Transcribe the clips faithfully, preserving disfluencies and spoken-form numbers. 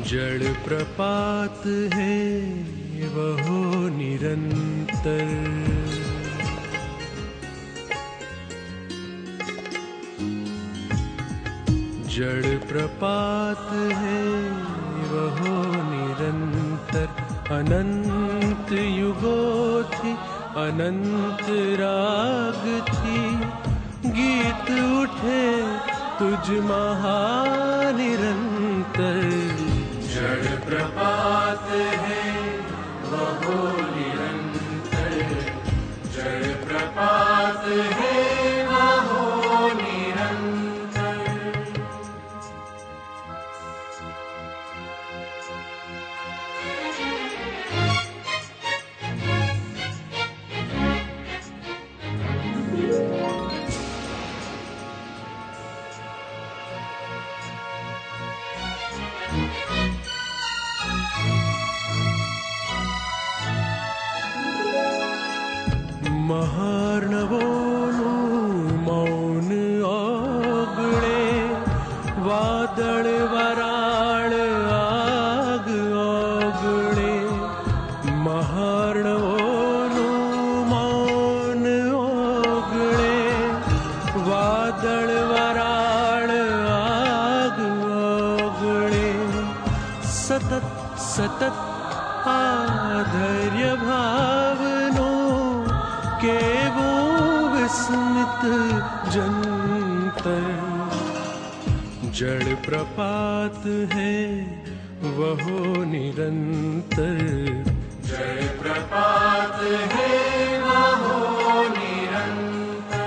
जड़ प्रपात है वह हो निरंतर, जड़ प्रपात है वह हो निरंतर। अनंत युगों थी अनंत राग थी, गीत उठे तुझ महानिरंतर। जड़ प्रपात है वह हो निरंतर, जड़ प्रपात है वह हो निरंतर। महार्णवोनु मौन ओगळे, वादळ वराळ आग ओगळे। महार्णवोनु मौन ओगळे, वादळ वराळ आग ओगळे। सतत सतत आधैर्य भावनो केवो विस्मित जंतर। जड़ प्रपात है वह हो निरंतर, जड़ प्रपात है वह हो निरंतर।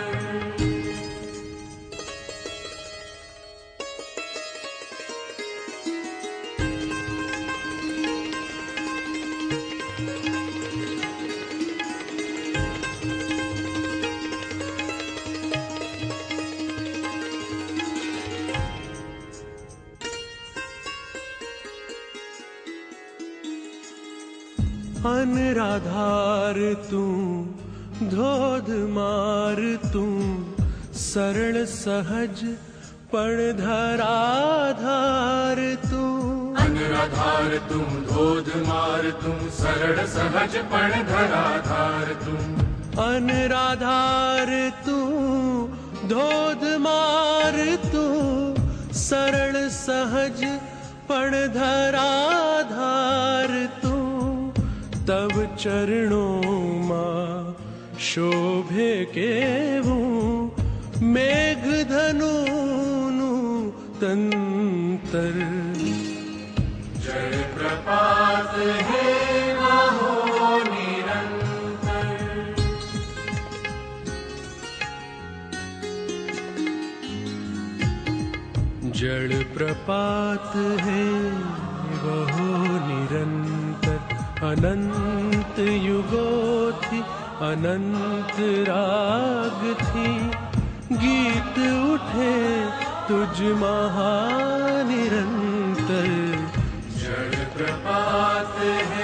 अनराधार तू धोध मार तू, सरल सहज पण धराधार तू। अनराधार तुम धोध मार तुम, सरल सहज पण धराधार तुम। अनराधार तू धोध मार तू, सरल सहज पण धराधार तू। तब चरणों मां शोभे केवूं, मेघ धनुनु तंतर। जड़ प्रपात है वह हो निरंतर, जड़ प्रपात है वह हो निरंतर। अनंत युगों थी अनंत राग थी, गीत उठे तुझ महानिरंतर। जड़ प्रपात है